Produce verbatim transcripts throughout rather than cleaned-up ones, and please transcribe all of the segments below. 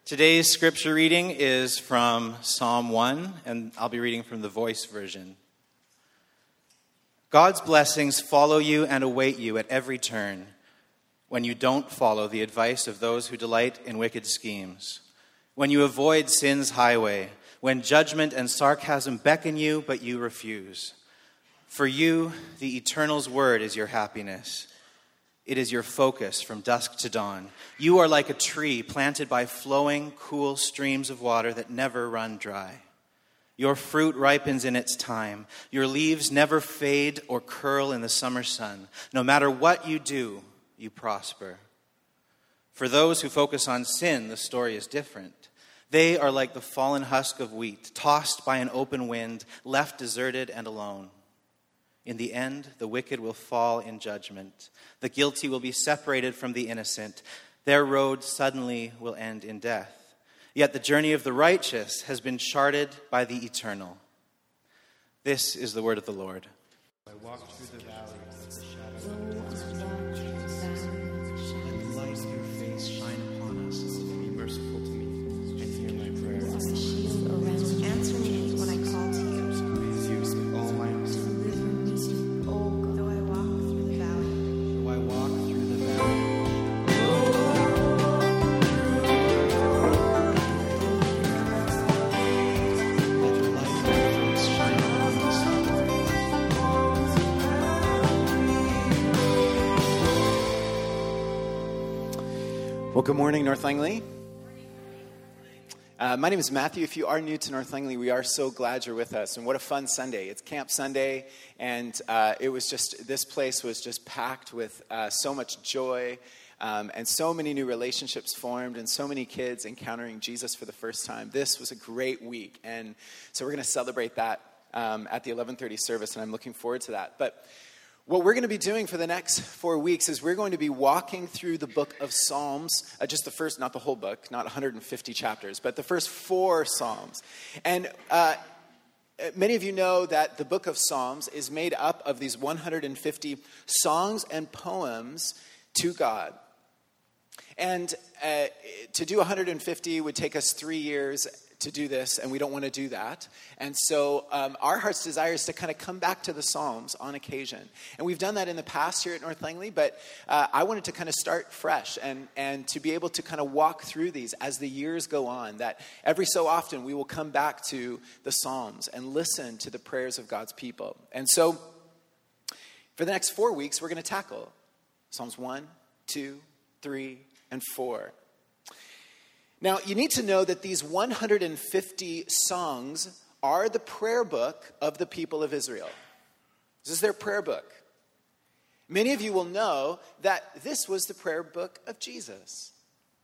Today's scripture reading is from Psalm one, and I'll be reading from the Voice version. God's blessings follow you and await you at every turn when you don't follow the advice of those who delight in wicked schemes, when you avoid sin's highway, when judgment and sarcasm beckon you, but you refuse. For you, the Eternal's word is your happiness. It is your focus from dusk to dawn. You are like a tree planted by flowing, cool streams of water that never run dry. Your fruit ripens in its time. Your leaves never fade or curl in the summer sun. No matter what you do, you prosper. For those who focus on sin, the story is different. They are like the fallen husk of wheat, tossed by an open wind, left deserted and alone. In the end, the wicked will fall in judgment. The guilty will be separated from the innocent. Their road suddenly will end in death. Yet the journey of the righteous has been charted by the Eternal. This is the word of the Lord. I walk through the valley of the shadow of death. Let the light of your face shine upon us. Be merciful to me and hear my prayer. Answer me when I call to you. Praise you with all my heart. Though I walk through the valley. Though I walk through the valley. Let the light of your face shine upon us. Well, good morning, North Langley. Uh, my name is Matthew. If you are new to North Langley, we are so glad you're with us. And what a fun Sunday. It's Camp Sunday, and uh, it was just, this place was just packed with uh, so much joy, um, and so many new relationships formed, and so many kids encountering Jesus for the first time. This was a great week, and so we're going to celebrate that um, at the eleven thirty service, and I'm looking forward to that. But what we're going to be doing for the next four weeks is we're going to be walking through the book of Psalms, uh, just the first, not the whole book, not one hundred fifty chapters, but the first four Psalms. And uh, many of you know that the book of Psalms is made up of these one hundred fifty songs and poems to God. And uh, to do one hundred fifty would take us three years to do this, and we don't want to do that. And so um, our heart's desire is to kind of come back to the Psalms on occasion. And we've done that in the past here at North Langley, but uh, I wanted to kind of start fresh and, and to be able to kind of walk through these as the years go on, that every so often we will come back to the Psalms and listen to the prayers of God's people. And so for the next four weeks, we're going to tackle Psalms one, two, three, and four. Now, you need to know that these one hundred fifty songs are the prayer book of the people of Israel. This is their prayer book. Many of you will know that this was the prayer book of Jesus.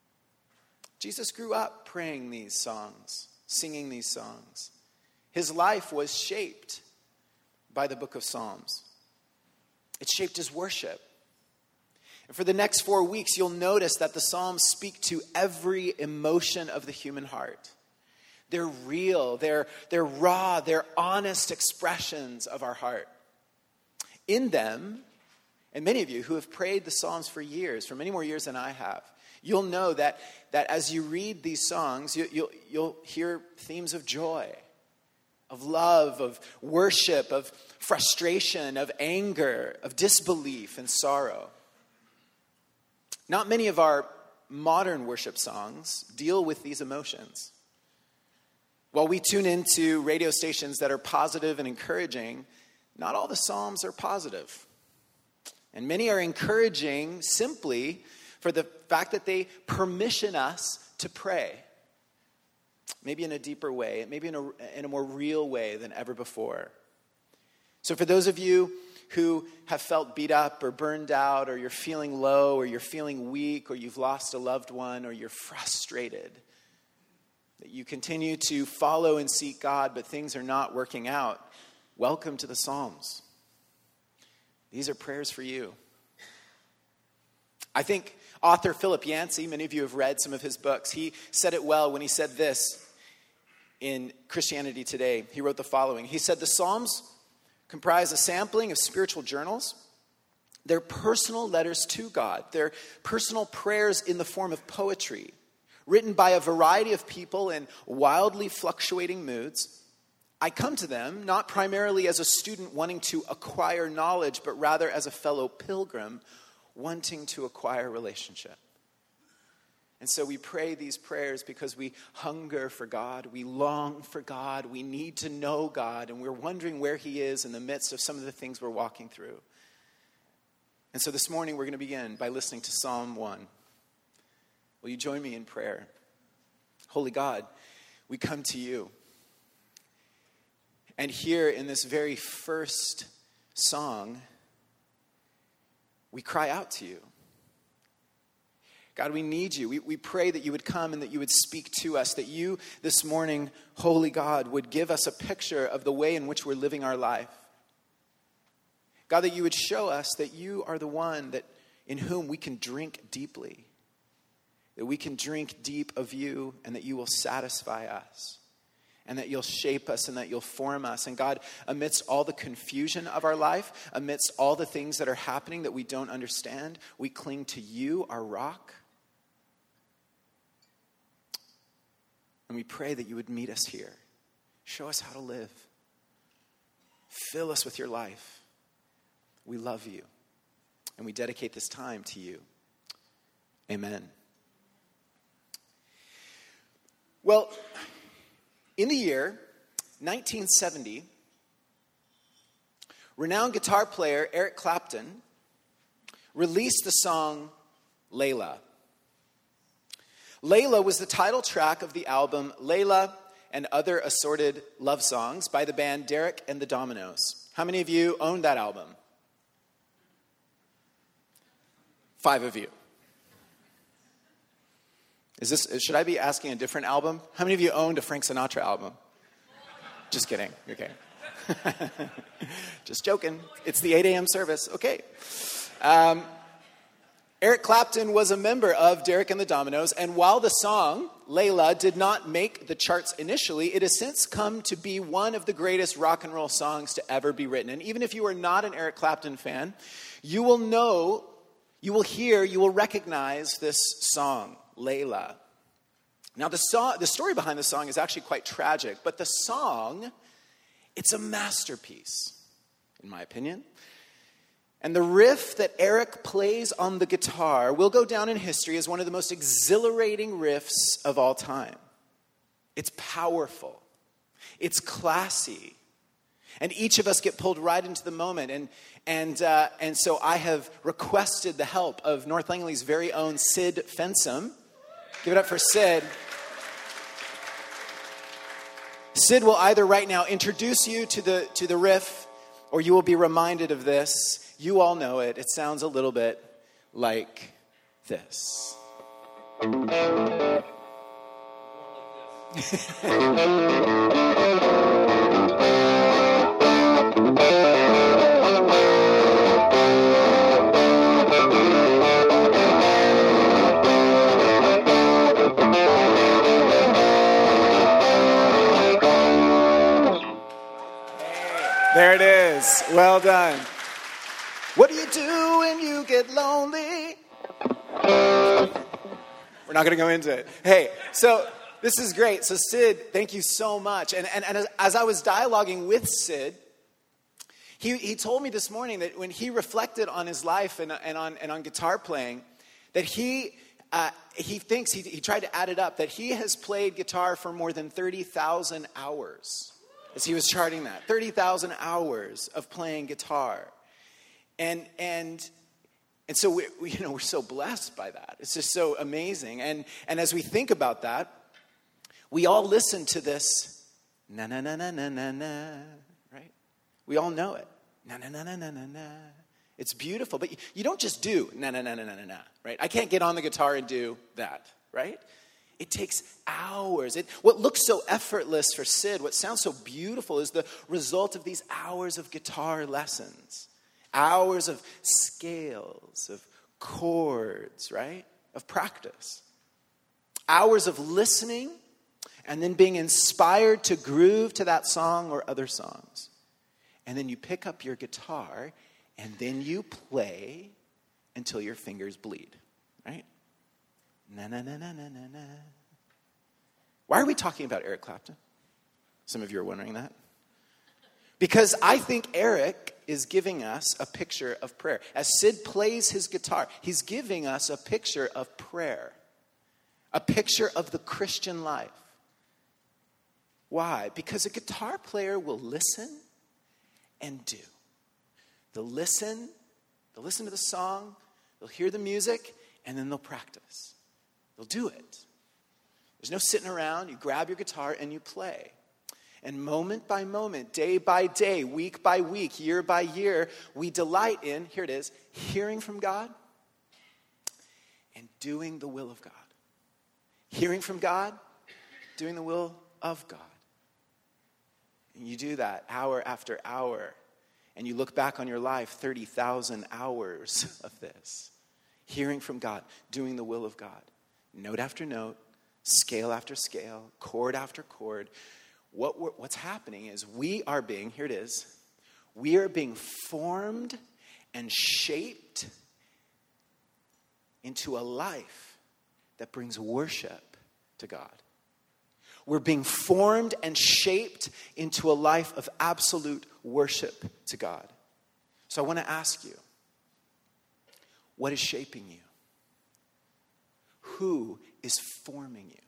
Jesus grew up praying these songs, singing these songs. His life was shaped by the book of Psalms. It shaped his worship. And for the next four weeks, you'll notice that the Psalms speak to every emotion of the human heart. They're real, they're, they're raw, they're honest expressions of our heart. In them, and many of you who have prayed the Psalms for years, for many more years than I have, you'll know that, that as you read these songs, you, you'll, you'll hear themes of joy, of love, of worship, of frustration, of anger, of disbelief and sorrow. Not many of our modern worship songs deal with these emotions. While we tune into radio stations that are positive and encouraging, not all the Psalms are positive. And many are encouraging simply for the fact that they permission us to pray. Maybe in a deeper way, maybe in a, in a more real way than ever before. So for those of you who have felt beat up or burned out, or you're feeling low, or you're feeling weak, or you've lost a loved one, or you're frustrated, that you continue to follow and seek God, but things are not working out, welcome to the Psalms. These are prayers for you. I think author Philip Yancey, many of you have read some of his books, he said it well when he said this in Christianity Today. He wrote the following. He said, the Psalms comprise a sampling of spiritual journals. They're personal letters to God. They're personal prayers in the form of poetry, written by a variety of people in wildly fluctuating moods. I come to them not primarily as a student wanting to acquire knowledge, but rather as a fellow pilgrim wanting to acquire relationship. And so we pray these prayers because we hunger for God, we long for God, we need to know God, and we're wondering where he is in the midst of some of the things we're walking through. And so this morning we're going to begin by listening to Psalm one. Will you join me in prayer? Holy God, we come to you. And here in this very first song, we cry out to you. God, we need you. We, we pray that you would come and that you would speak to us, that you this morning, holy God, would give us a picture of the way in which we're living our life. God, that you would show us that you are the one that in whom we can drink deeply, that we can drink deep of you and that you will satisfy us and that you'll shape us and that you'll form us. And God, amidst all the confusion of our life, amidst all the things that are happening that we don't understand, we cling to you, our rock. And we pray that you would meet us here. Show us how to live. Fill us with your life. We love you. And we dedicate this time to you. Amen. Well, in the year nineteen seventy, renowned guitar player Eric Clapton released the song Layla. Layla was the title track of the album Layla and Other Assorted Love Songs by the band Derek and the Dominoes. How many of you owned that album? Five of you. Is this, should I be asking a different album? How many of you owned a Frank Sinatra album? Just kidding. Okay. Just joking. It's the eight a.m. service. Okay. Um, Eric Clapton was a member of Derek and the Dominoes, and while the song, Layla, did not make the charts initially, it has since come to be one of the greatest rock and roll songs to ever be written. And even if you are not an Eric Clapton fan, you will know, you will hear, you will recognize this song, Layla. Now, the, song, the story behind the song is actually quite tragic, but the song, it's a masterpiece, in my opinion. And the riff that Eric plays on the guitar will go down in history as one of the most exhilarating riffs of all time. It's powerful. It's classy. And each of us get pulled right into the moment. And and uh, and so I have requested the help of North Langley's very own Sid Fensum. Give it up for Sid. Sid will either right now introduce you to the to the riff, or you will be reminded of this. You all know it. It sounds a little bit like this. There it is. Well done. What do you do when you get lonely? We're not going to go into it. Hey, so this is great. So Sid, thank you so much. And, and, and as, as I was dialoguing with Sid, he, he told me this morning that when he reflected on his life and, and, on, and on guitar playing, that he, uh, he thinks, he, he tried to add it up, that he has played guitar for more than thirty thousand hours. As he was charting that, thirty thousand hours of playing guitar. And and and so we, we you know we're so blessed by that. It's just so amazing. And and as we think about that, we all listen to this na na na na na na na, right? We all know it. Na na na na na na na. It's beautiful, but you, you don't just do na na na na na na na, right? I can't get on the guitar and do that, right? It takes hours. It, what looks so effortless for Sid, what sounds so beautiful, is the result of these hours of guitar lessons. Hours of scales, of chords, right? Of practice. Hours of listening and then being inspired to groove to that song or other songs. And then you pick up your guitar and then you play until your fingers bleed, right? Na na na na na na na Why are we talking about Eric Clapton? Some of you are wondering that. Because I think Eric is giving us a picture of prayer. As Sid plays his guitar, he's giving us a picture of prayer. A picture of the Christian life. Why? Because a guitar player will listen and do. They'll listen, they'll listen to the song, they'll hear the music, and then they'll practice. They'll do it. There's no sitting around. You grab your guitar and you play. And moment by moment, day by day, week by week, year by year, we delight in, here it is, hearing from God and doing the will of God. Hearing from God, doing the will of God. And you do that hour after hour. And you look back on your life, thirty thousand hours of this. Hearing from God, doing the will of God. Note after note, scale after scale, chord after chord. What we're, what's happening is we are being, here it is, we are being formed and shaped into a life that brings worship to God. We're being formed and shaped into a life of absolute worship to God. So I want to ask you, what is shaping you? Who is forming you?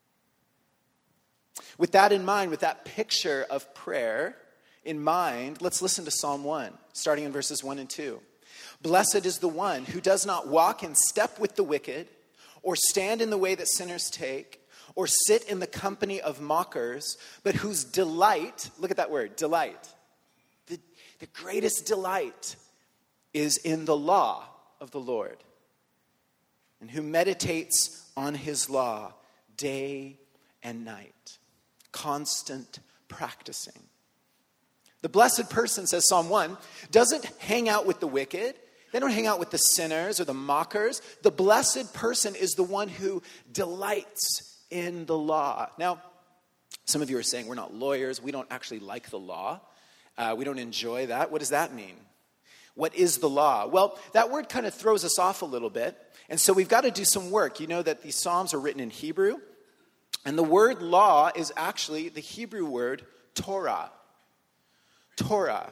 With that in mind, with that picture of prayer in mind, let's listen to Psalm one, starting in verses one and two. Blessed is the one who does not walk in step with the wicked, or stand in the way that sinners take, or sit in the company of mockers, but whose delight, look at that word, delight. The, the greatest delight is in the law of the Lord, and who meditates on his law day and night. Constant practicing. The blessed person, says Psalm one, doesn't hang out with the wicked. They don't hang out with the sinners or the mockers. The blessed person is the one who delights in the law. Now, some of you are saying we're not lawyers. We don't actually like the law. Uh, we don't enjoy that. What does that mean? What is the law? Well, that word kind of throws us off a little bit. And so we've got to do some work. You know that these Psalms are written in Hebrew. And the word law is actually the Hebrew word Torah. Torah.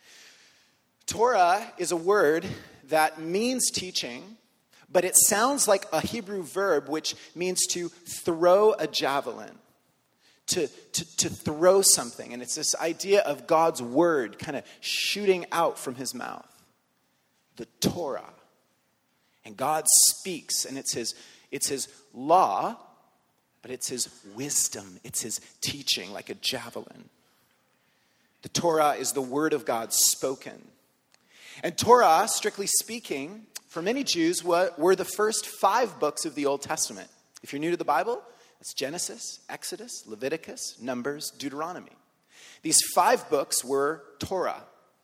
Torah is a word that means teaching, but it sounds like a Hebrew verb which means to throw a javelin, to, to, to throw something. And it's this idea of God's word kind of shooting out from his mouth. The Torah. And God speaks, and it's his, it's his law, but it's his wisdom, it's his teaching, like a javelin. The Torah is the word of God spoken. And Torah, strictly speaking, for many Jews, were the first five books of the Old Testament. If you're new to the Bible, it's Genesis, Exodus, Leviticus, Numbers, Deuteronomy. These five books were Torah.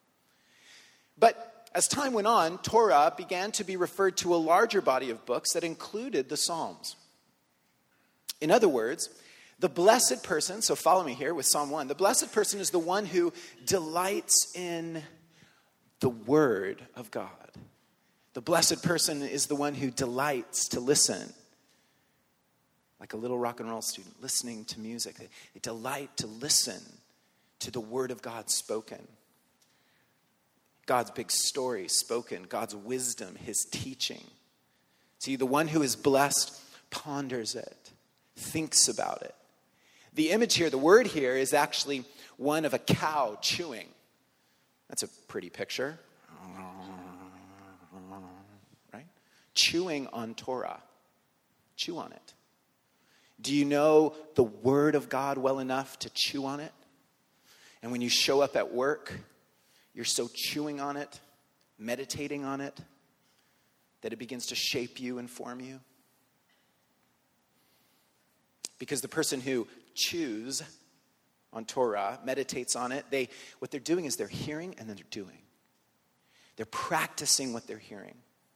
But as time went on, Torah began to be referred to a larger body of books that included the Psalms. In other words, the blessed person, so follow me here with Psalm one, the blessed person is the one who delights in the word of God. The blessed person is the one who delights to listen. Like a little rock and roll student, listening to music. They, they delight to listen to the word of God spoken. God's big story spoken, God's wisdom, his teaching. See, the one who is blessed ponders it. Thinks about it. The image here, the word here, is actually one of a cow chewing. That's a pretty picture. Right? Chewing on Torah. Chew on it. Do you know the word of God well enough to chew on it? And when you show up at work, you're so chewing on it, meditating on it, that it begins to shape you and form you? Because the person who chews on Torah, meditates on it, they what they're doing is they're hearing and then they're doing. They're practicing what they're hearing.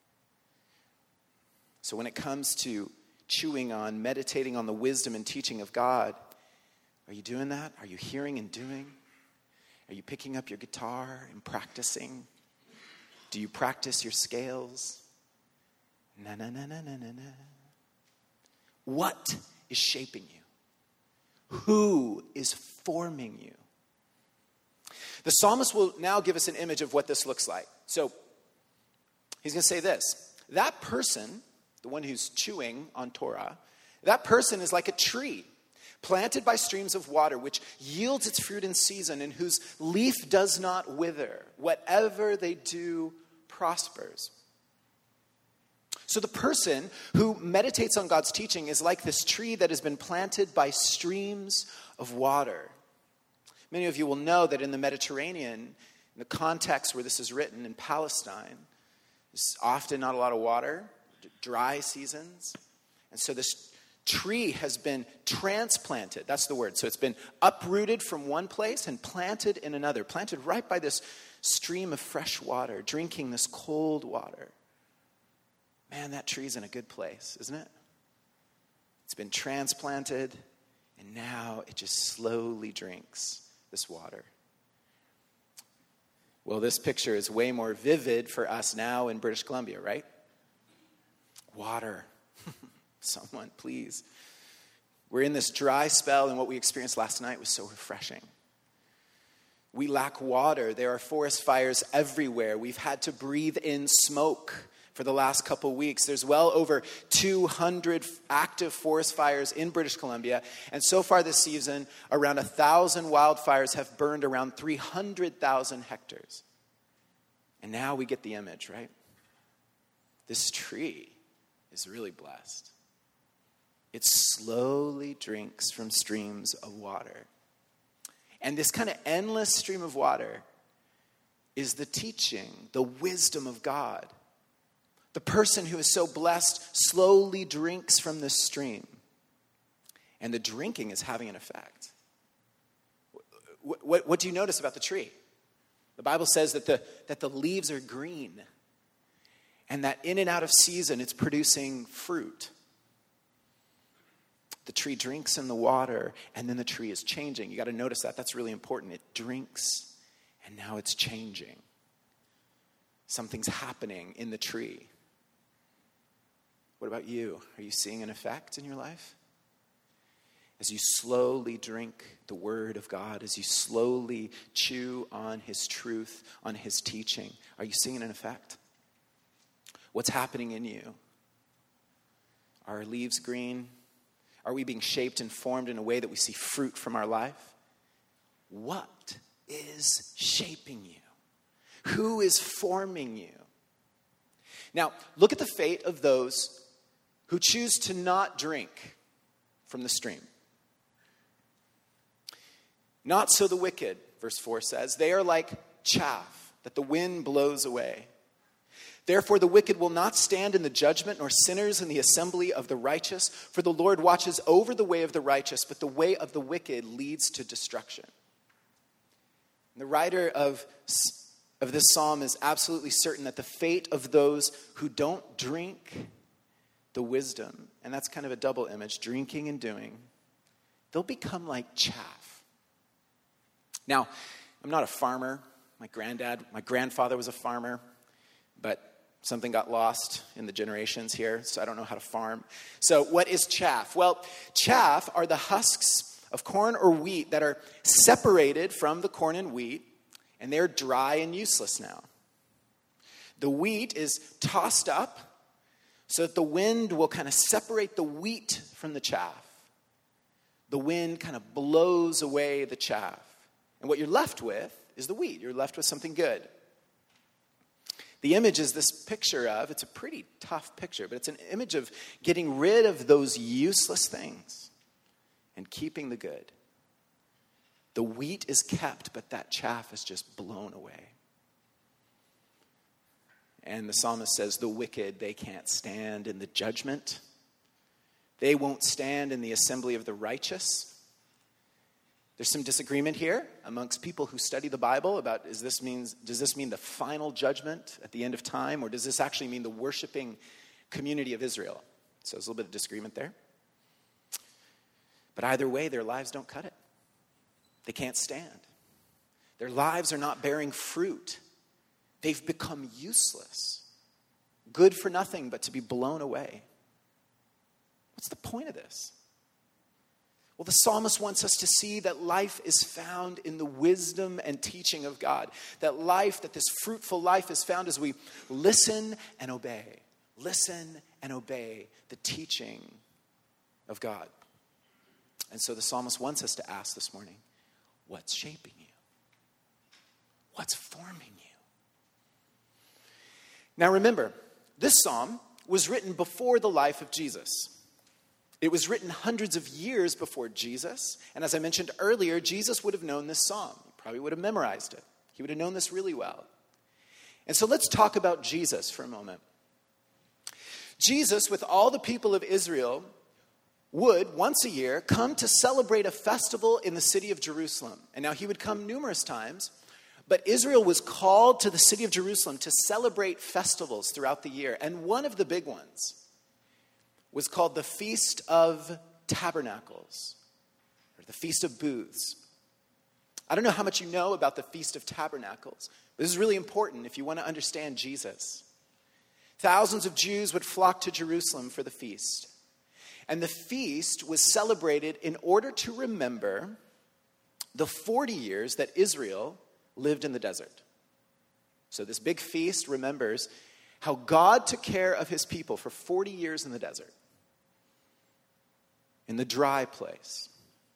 So when it comes to chewing on, meditating on the wisdom and teaching of God, are you doing that? Are you hearing and doing? Are you picking up your guitar and practicing? Do you practice your scales? Na na na na na na na. What is shaping you? Who is forming you? The psalmist will now give us an image of what this looks like. So he's going to say this. That person, the one who's chewing on Torah, that person is like a tree planted by streams of water, which yields its fruit in season and whose leaf does not wither. Whatever they do prospers. So the person who meditates on God's teaching is like this tree that has been planted by streams of water. Many of you will know that in the Mediterranean, in the context where this is written in Palestine, there's often not a lot of water, dry seasons. And so this tree has been transplanted. That's the word. So it's been uprooted from one place and planted in another. Planted right by this stream of fresh water, drinking this cold water. Man, that tree's in a good place, isn't it? It's been transplanted, and now it just slowly drinks this water. Well, this picture is way more vivid for us now in British Columbia, right? Water. Someone, please. We're in this dry spell, and what we experienced last night was so refreshing. We lack water. There are forest fires everywhere. We've had to breathe in smoke for the last couple weeks. There's well over two hundred active forest fires in British Columbia. And so far this season, around one thousand wildfires have burned around three hundred thousand hectares. And now we get the image, right? This tree is really blessed. It slowly drinks from streams of water. And this kind of endless stream of water is the teaching, the wisdom of God. The person who is so blessed slowly drinks from this stream. And the drinking is having an effect. What, what, what do you notice about the tree? The Bible says that the, that the leaves are green. And that in and out of season, it's producing fruit. The tree drinks in the water, and then the tree is changing. You got to notice that. That's really important. It drinks, and now it's changing. Something's happening in the tree. What about you? Are you seeing an effect in your life? As you slowly drink the word of God, as you slowly chew on his truth, on his teaching, are you seeing an effect? What's happening in you? Are our leaves green? Are we being shaped and formed in a way that we see fruit from our life? What is shaping you? Who is forming you? Now, look at the fate of those who choose to not drink from the stream. Not so the wicked, verse four says. They are like chaff that the wind blows away. Therefore the wicked will not stand in the judgment, nor sinners in the assembly of the righteous. For the Lord watches over the way of the righteous, but the way of the wicked leads to destruction. And the writer of, of this psalm is absolutely certain that the fate of those who don't drink the wisdom, and that's kind of a double image, drinking and doing, they'll become like chaff. Now, I'm not a farmer. My granddad, my grandfather was a farmer, but something got lost in the generations here, so I don't know how to farm. So what is chaff? Well, chaff are the husks of corn or wheat that are separated from the corn and wheat, and they're dry and useless now. The wheat is tossed up so that the wind will kind of separate the wheat from the chaff. The wind kind of blows away the chaff. And what you're left with is the wheat. You're left with something good. The image is this picture of, it's a pretty tough picture, but it's an image of getting rid of those useless things and keeping the good. The wheat is kept, but that chaff is just blown away. And the psalmist says, the wicked, they can't stand in the judgment. They won't stand in the assembly of the righteous. There's some disagreement here amongst people who study the Bible about is this means does this mean the final judgment at the end of time, or does this actually mean the worshiping community of Israel? So there's a little bit of disagreement there. But either way, their lives don't cut it. They can't stand. Their lives are not bearing fruit. They've become useless. Good for nothing but to be blown away. What's the point of this? Well, the psalmist wants us to see that life is found in the wisdom and teaching of God. That life, that this fruitful life is found as we listen and obey. Listen and obey the teaching of God. And so the psalmist wants us to ask this morning, what's shaping you? What's forming you? Now remember, this psalm was written before the life of Jesus. It was written hundreds of years before Jesus. And as I mentioned earlier, Jesus would have known this psalm. He probably would have memorized it. He would have known this really well. And so let's talk about Jesus for a moment. Jesus, with all the people of Israel, would, once a year, come to celebrate a festival in the city of Jerusalem. And now he would come numerous times, but Israel was called to the city of Jerusalem to celebrate festivals throughout the year. And one of the big ones was called the Feast of Tabernacles, or the Feast of Booths. I don't know how much you know about the Feast of Tabernacles, but this is really important if you want to understand Jesus. Thousands of Jews would flock to Jerusalem for the feast. And the feast was celebrated in order to remember the forty years that Israel lived in the desert. So this big feast remembers how God took care of his people for forty years in the desert, in the dry place.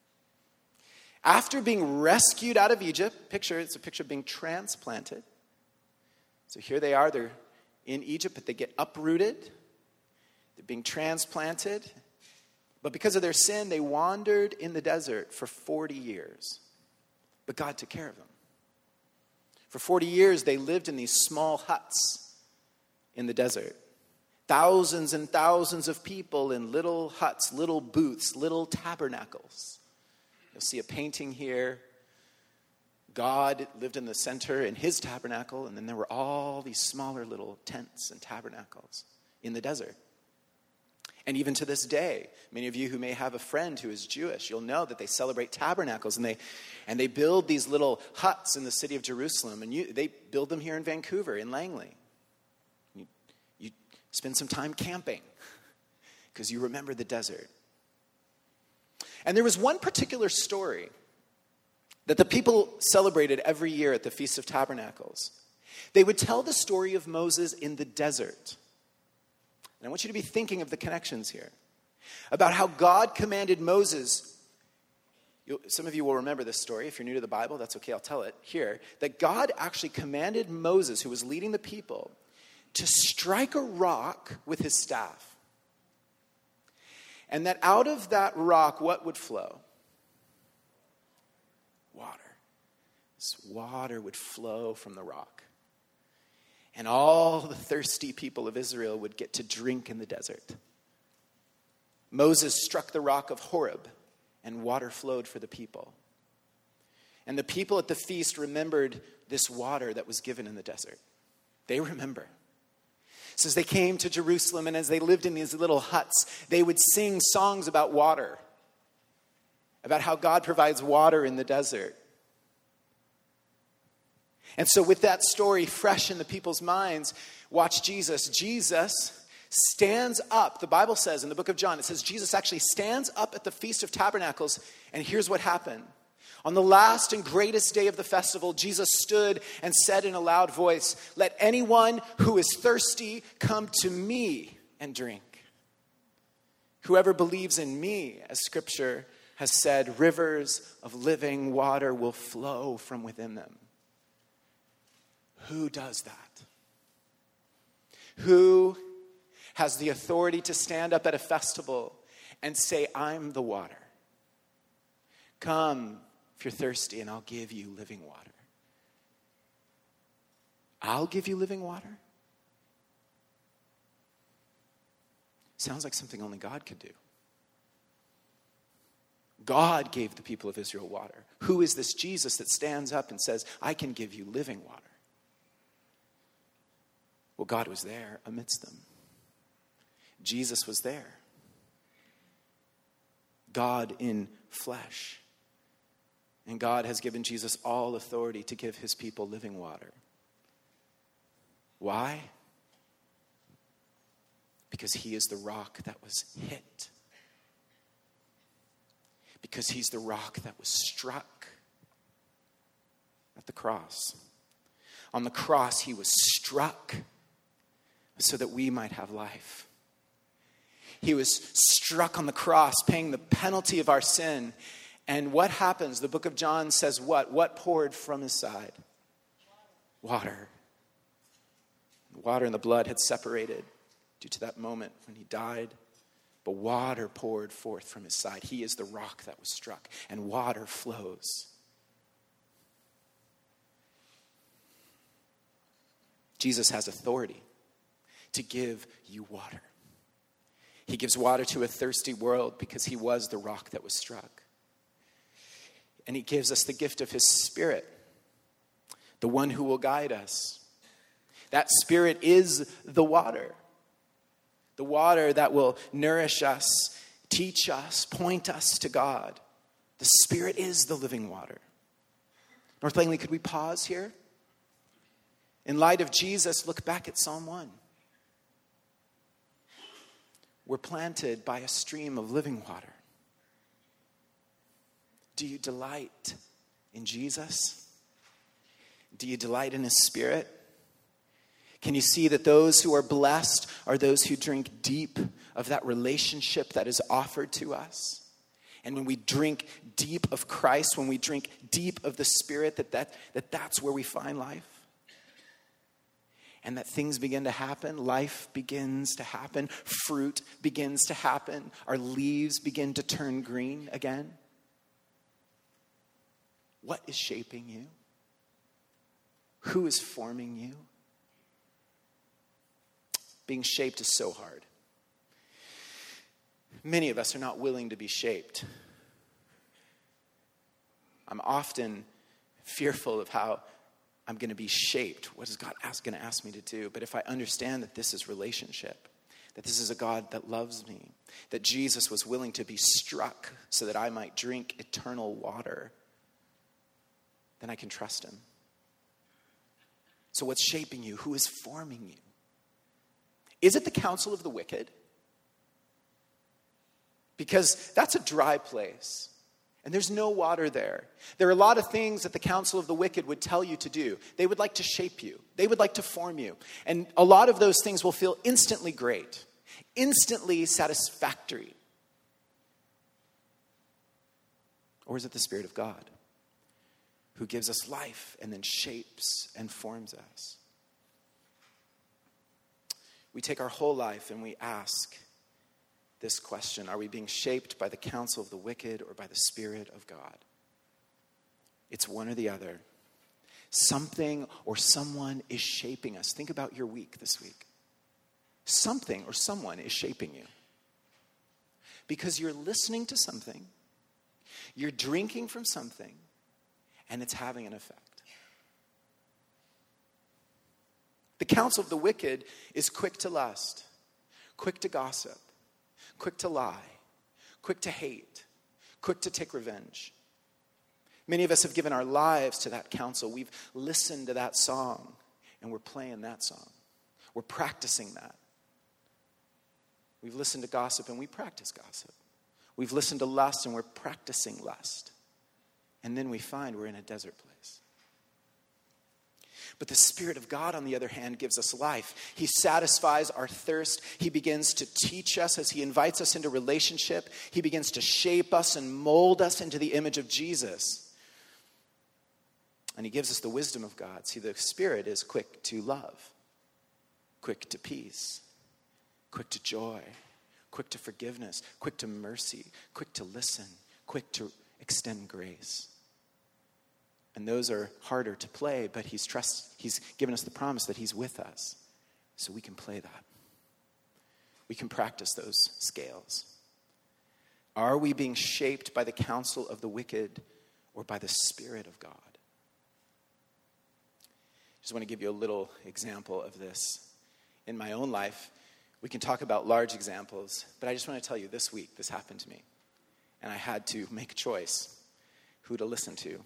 After being rescued out of Egypt, picture, it's a picture of being transplanted. So here they are, they're in Egypt, but they get uprooted. They're being transplanted. But because of their sin, they wandered in the desert for forty years. But God took care of them. For forty years, they lived in these small huts in the desert. Thousands and thousands of people in little huts, little booths, little tabernacles. You'll see a painting here. God lived in the center in his tabernacle, and then there were all these smaller little tents and tabernacles in the desert. And even to this day, many of you who may have a friend who is Jewish, you'll know that they celebrate tabernacles, and they and they build these little huts in the city of Jerusalem, and you, they build them here in Vancouver, in Langley. You, you spend some time camping because you remember the desert. And there was one particular story that the people celebrated every year at the Feast of Tabernacles. They would tell the story of Moses in the desert. And I want you to be thinking of the connections here. About how God commanded Moses. You'll, some of you will remember this story. If you're new to the Bible, that's okay, I'll tell it here. That God actually commanded Moses, who was leading the people, to strike a rock with his staff. And that out of that rock, what would flow? Water. This water would flow from the rock. And all the thirsty people of Israel would get to drink in the desert. Moses struck the rock of Horeb, and water flowed for the people. And the people at the feast remembered this water that was given in the desert. They remember. So as they came to Jerusalem, and as they lived in these little huts, they would sing songs about water, about how God provides water in the desert. And so with that story fresh in the people's minds, watch Jesus. Jesus stands up. The Bible says in the book of John, it says Jesus actually stands up at the Feast of Tabernacles, and here's what happened. On the last and greatest day of the festival, Jesus stood and said in a loud voice, "Let anyone who is thirsty come to me and drink. Whoever believes in me," as Scripture has said, "rivers of living water will flow from within them." Who does that? Who has the authority to stand up at a festival and say, "I'm the water. Come if you're thirsty, and I'll give you living water." I'll give you living water? Sounds like something only God could do. God gave the people of Israel water. Who is this Jesus that stands up and says, "I can give you living water"? Well, God was there amidst them. Jesus was there. God in flesh. And God has given Jesus all authority to give his people living water. Why? Because he is the rock that was hit. Because he's the rock that was struck at the cross. On the cross, he was struck so that we might have life. He was struck on the cross, paying the penalty of our sin. And what happens? The book of John says what? What poured from his side? Water. The water and the blood had separated due to that moment when he died. But water poured forth from his side. He is the rock that was struck, and water flows. Jesus has authority to give you water. He gives water to a thirsty world because he was the rock that was struck. And he gives us the gift of his Spirit, the one who will guide us. That Spirit is the water. The water that will nourish us, teach us, point us to God. The Spirit is the living water. North Langley, could we pause here? In light of Jesus, look back at Psalm one. We're planted by a stream of living water. Do you delight in Jesus? Do you delight in his Spirit? Can you see that those who are blessed are those who drink deep of that relationship that is offered to us? And when we drink deep of Christ, when we drink deep of the Spirit, that, that, that that's where we find life? And that things begin to happen, life begins to happen, fruit begins to happen, our leaves begin to turn green again. What is shaping you? Who is forming you? Being shaped is so hard. Many of us are not willing to be shaped. I'm often fearful of how I'm going to be shaped. What is God going to ask me to do? But if I understand that this is relationship, that this is a God that loves me, that Jesus was willing to be struck so that I might drink eternal water, then I can trust him. So what's shaping you? Who is forming you? Is it the counsel of the wicked? Because that's a dry place. And there's no water there. There are a lot of things that the counsel of the wicked would tell you to do. They would like to shape you. They would like to form you. And a lot of those things will feel instantly great, instantly satisfactory. Or is it the Spirit of God who gives us life and then shapes and forms us? We take our whole life and we ask this question: are we being shaped by the counsel of the wicked or by the Spirit of God? It's one or the other. Something or someone is shaping us. Think about your week this week. Something or someone is shaping you. Because you're listening to something, you're drinking from something, and it's having an effect. The counsel of the wicked is quick to lust, quick to gossip, quick to lie, quick to hate, quick to take revenge. Many of us have given our lives to that counsel. We've listened to that song, and we're playing that song. We're practicing that. We've listened to gossip, and we practice gossip. We've listened to lust, and we're practicing lust. And then we find we're in a desert place. But the Spirit of God, on the other hand, gives us life. He satisfies our thirst. He begins to teach us as he invites us into relationship. He begins to shape us and mold us into the image of Jesus. And he gives us the wisdom of God. See, the Spirit is quick to love, quick to peace, quick to joy, quick to forgiveness, quick to mercy, quick to listen, quick to extend grace. And those are harder to play, but he's trust, he's given us the promise that he's with us. So we can play that. We can practice those scales. Are we being shaped by the counsel of the wicked or by the Spirit of God? I just want to give you a little example of this. In my own life, we can talk about large examples, but I just want to tell you this week, this happened to me. And I had to make a choice who to listen to.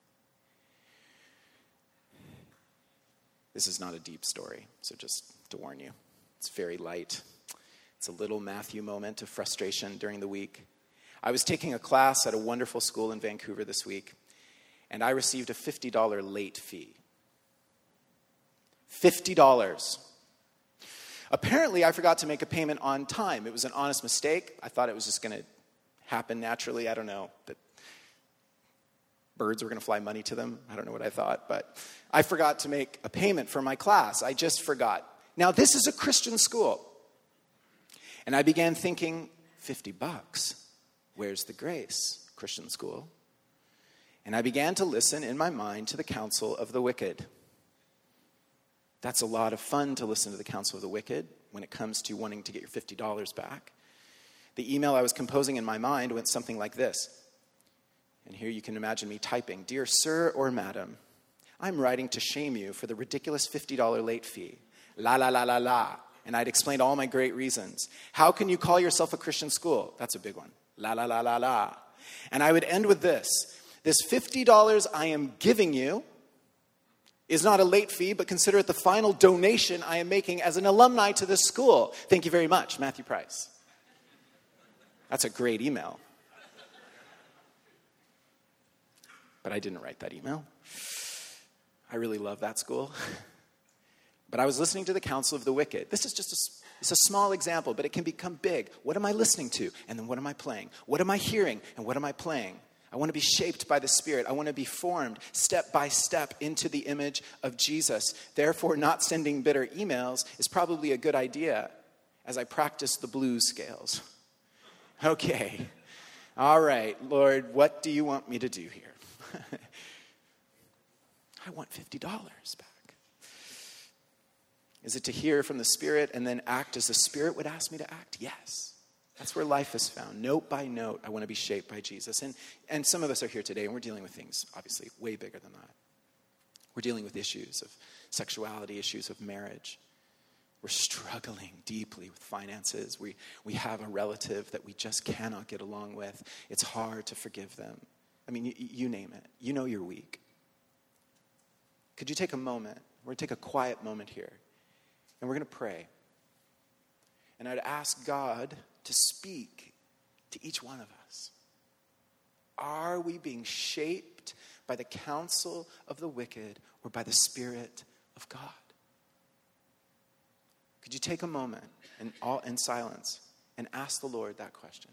This is not a deep story, so just to warn you, it's very light. It's a little Matthew moment of frustration during the week. I was taking a class at a wonderful school in Vancouver this week, and I received a fifty dollars late fee. fifty dollars. Apparently, I forgot to make a payment on time. It was an honest mistake. I thought it was just going to happen naturally. I don't know. That birds were going to fly money to them. I don't know what I thought. But I forgot to make a payment for my class. I just forgot. Now, this is a Christian school. And I began thinking, fifty bucks. Where's the grace? Christian school. And I began to listen in my mind to the counsel of the wicked. That's a lot of fun to listen to the counsel of the wicked when it comes to wanting to get your fifty dollars back. The email I was composing in my mind went something like this. And here you can imagine me typing, "Dear sir or madam, I'm writing to shame you for the ridiculous fifty dollars late fee. La la la la la." And I'd explained all my great reasons. How can you call yourself a Christian school? That's a big one. La la la la la. And I would end with this. This fifty dollars I am giving you is not a late fee, but consider it the final donation I am making as an alumni to this school. Thank you very much, Matthew Price. That's a great email. But I didn't write that email. I really love that school. But I was listening to the counsel of the wicked. This is just a, it's a small example, but it can become big. What am I listening to? And then what am I playing? What am I hearing? And what am I playing? I want to be shaped by the Spirit. I want to be formed step by step into the image of Jesus. Therefore, not sending bitter emails is probably a good idea as I practice the blues scales. Okay. All right, Lord, what do you want me to do here? I want fifty dollars back. Is it to hear from the Spirit and then act as the Spirit would ask me to act? Yes. That's where life is found. Note by note, I want to be shaped by Jesus. And, and some of us are here today, and we're dealing with things, obviously, way bigger than that. We're dealing with issues of sexuality, issues of marriage. We're struggling deeply with finances. We, we have a relative that we just cannot get along with. It's hard to forgive them. I mean, you, you name it. You know you're weak. Could you take a moment? We're going to take a quiet moment here, and we're going to pray. And I'd ask God to speak to each one of us. Are we being shaped by the counsel of the wicked or by the Spirit of God? Could you take a moment and all in silence and ask the Lord that question?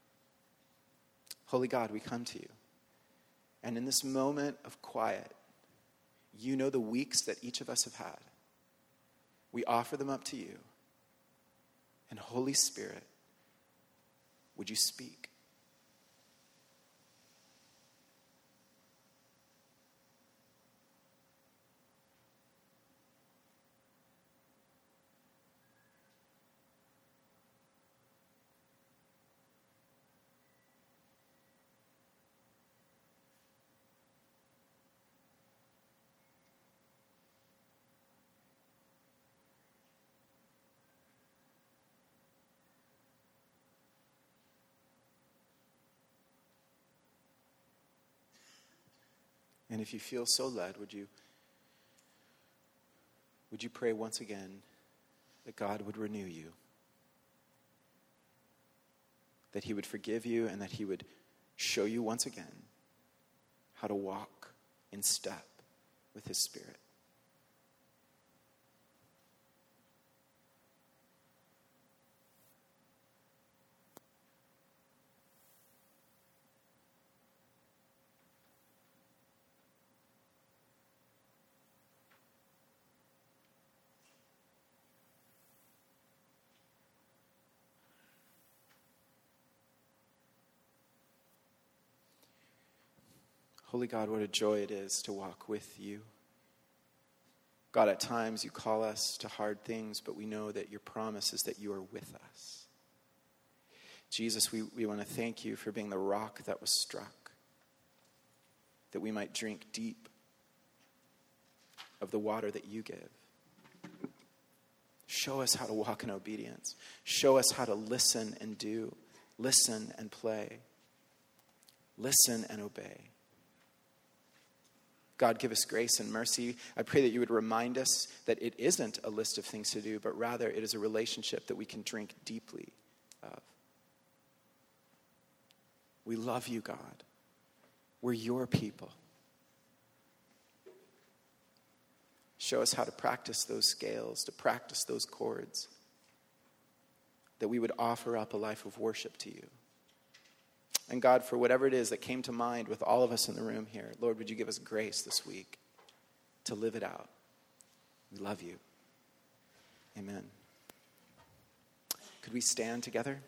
Holy God, we come to you. And in this moment of quiet, you know the weeks that each of us have had. We offer them up to you. And Holy Spirit, would you speak? And if you feel so led, would you, would you pray once again that God would renew you, that he would forgive you, and that he would show you once again how to walk in step with his Spirit. Holy God, what a joy it is to walk with you. God, at times you call us to hard things, but we know that your promise is that you are with us. Jesus, we, we want to thank you for being the rock that was struck, that we might drink deep of the water that you give. Show us how to walk in obedience. Show us how to listen and do, listen and play, listen and obey. God, give us grace and mercy. I pray that you would remind us that it isn't a list of things to do, but rather it is a relationship that we can drink deeply of. We love you, God. We're your people. Show us how to practice those scales, to practice those chords, that we would offer up a life of worship to you. And God, for whatever it is that came to mind with all of us in the room here, Lord, would you give us grace this week to live it out? We love you. Amen. Could we stand together?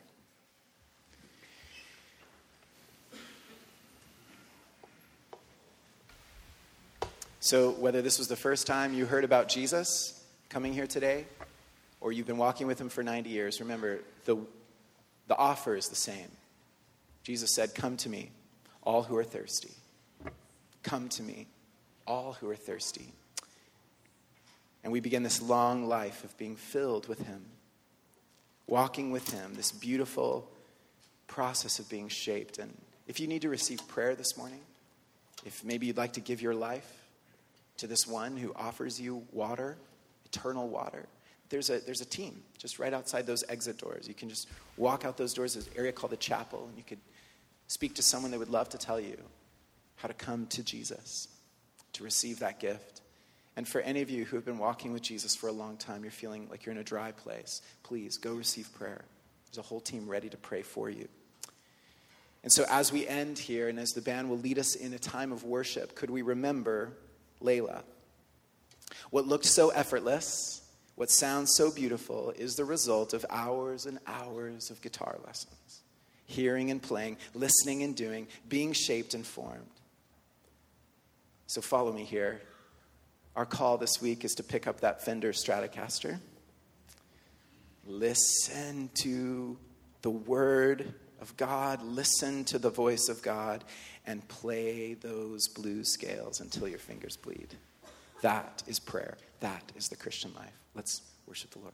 So whether this was the first time you heard about Jesus coming here today, or you've been walking with him for ninety years, remember, the, the offer is the same. Jesus said, come to me, all who are thirsty. Come to me, all who are thirsty. And we begin this long life of being filled with him, walking with him, this beautiful process of being shaped. And if you need to receive prayer this morning, if maybe you'd like to give your life to this one who offers you water, eternal water, there's a there's a team just right outside those exit doors. You can just walk out those doors. There's an area called the chapel, and you could speak to someone that would love to tell you how to come to Jesus, to receive that gift. And for any of you who have been walking with Jesus for a long time, you're feeling like you're in a dry place, please go receive prayer. There's a whole team ready to pray for you. And so as we end here, and as the band will lead us in a time of worship, could we remember Layla? What looked so effortless, what sounds so beautiful, is the result of hours and hours of guitar lessons. Hearing and playing, listening and doing, being shaped and formed. So follow me here. Our call this week is to pick up that Fender Stratocaster. Listen to the word of God. Listen to the voice of God. And play those blues scales until your fingers bleed. That is prayer. That is the Christian life. Let's worship the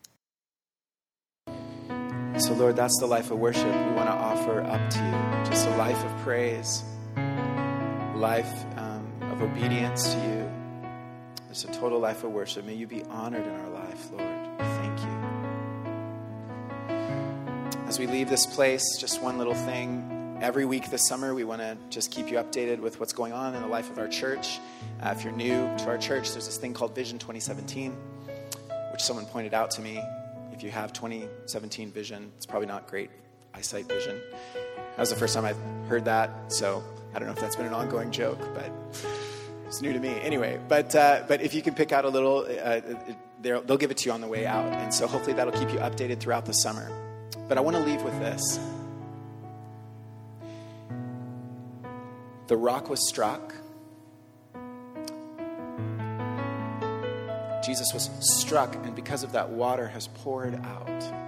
Lord. So, Lord, that's the life of worship we want to offer up to you. Just a life of praise, a life um, of obedience to you. It's a total life of worship. May you be honored in our life, Lord. Thank you. As we leave this place, just one little thing. Every week this summer, we want to just keep you updated with what's going on in the life of our church. Uh, if you're new to our church, there's this thing called Vision twenty seventeen, which someone pointed out to me. If you have twenty seventeen vision, it's probably not great eyesight vision. That was the first time I've heard that, so I don't know if that's been an ongoing joke, but it's new to me. Anyway, but uh, but if you can pick out a little, uh, they'll, they'll give it to you on the way out, and so hopefully that'll keep you updated throughout the summer. But I want to leave with this. The rock was struck. Jesus was struck, and because of that, water has poured out.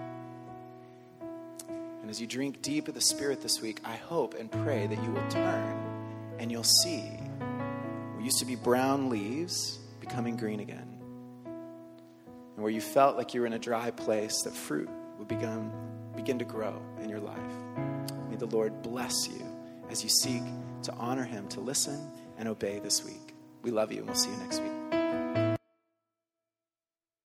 And as you drink deep of the Spirit this week, I hope and pray that you will turn and you'll see what used to be brown leaves becoming green again. And where you felt like you were in a dry place, that fruit would begin, begin to grow in your life. May the Lord bless you as you seek to honor him, to listen and obey this week. We love you, and we'll see you next week.